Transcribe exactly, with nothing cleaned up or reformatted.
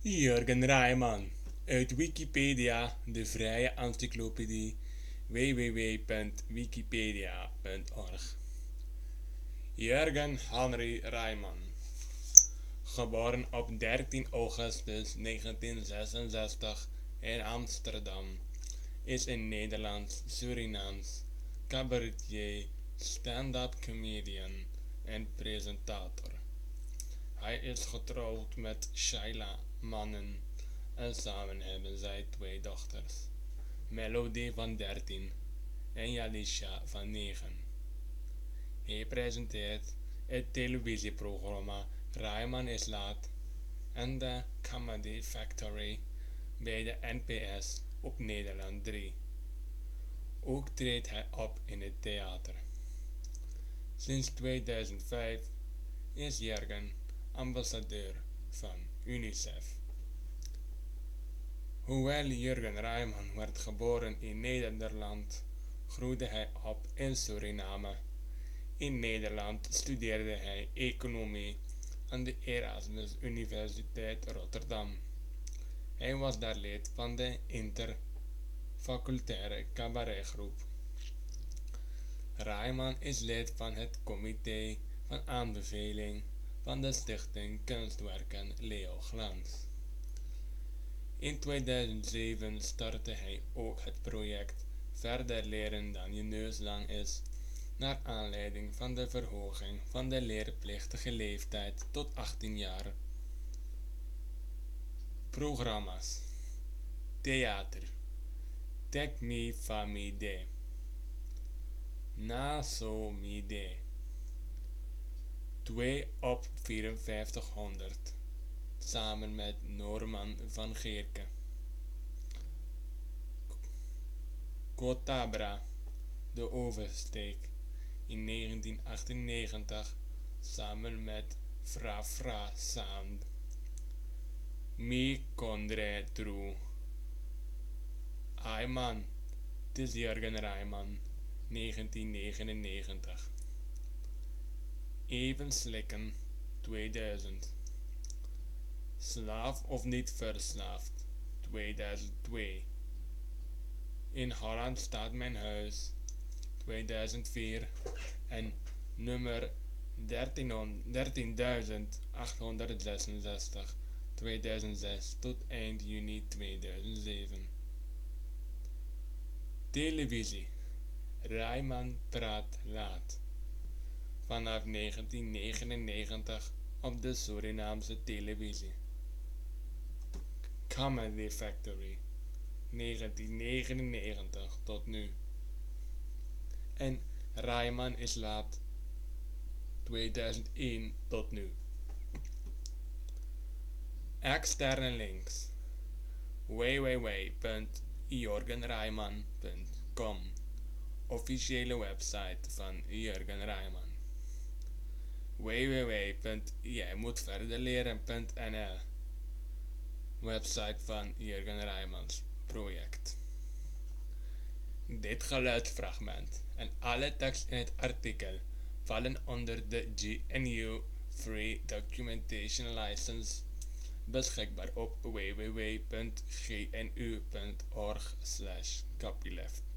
Jurgen Rijman uit Wikipedia, de vrije encyclopedie w w w punt wikipedia punt org. Jurgen Henry Rijman, geboren op dertien augustus negentien zesenzestig in Amsterdam, is een Nederlands-Surinaams cabaretier, stand-up comedian en presentator. Hij is getrouwd met Shaila Mannen en samen hebben zij twee dochters, Melody van dertien en Jalisha van negen. Hij presenteert het televisieprogramma Rijman is Laat en de Comedy Factory bij de N P S op Nederland drie. Ook treedt hij op in het theater. Sinds tweeduizend vijf is Jurgen ambassadeur van UNICEF. Hoewel Jurgen Rijman werd geboren in Nederland, groeide hij op in Suriname. In Nederland studeerde hij economie aan de Erasmus Universiteit Rotterdam. Hij was daar lid van de interfacultaire cabaretgroep. Rijman is lid van het comité van aanbeveling van de stichting Kunstwerken Leo Glans. In tweeduizend zeven startte hij ook het project Verder leren dan je neus lang is, naar aanleiding van de verhoging van de leerplichtige leeftijd tot achttien jaar. Programma's: theater, Tek Me Famide, Na So Mide, twee op vierenvijftighonderd, samen met Norman van Geerke. Kotabra, de oversteek, in negentien achtennegentig, samen met Fra Fra Sound. Mi Kondre True. Ayman, het is Jurgen Rijman, negentien negenennegentig. Even slikken, tweeduizend. Slaaf of niet verslaafd, tweeduizend twee. In Holland staat mijn huis, tweeduizend vier. En nummer dertienduizend achthonderdzesenzestig, tweeduizend zes tot eind juni tweeduizend zeven. Televisie: Rijman praat laat. Vanaf negentien negenennegentig op de Surinaamse televisie. Comedy Factory, negentien negenennegentig tot nu. En Rijman is Laat, tweeduizend één tot nu. Externe links: w w w punt jurgen rijman punt com, officiële website van Jurgen Rijman. w w w punt jijmoetverderleren punt n l, website van Jurgen Rijmans project. Dit geluidsfragment en alle tekst in het artikel vallen onder de G N U Free Documentation License, beschikbaar op w w w punt g n u punt org slash copyleft.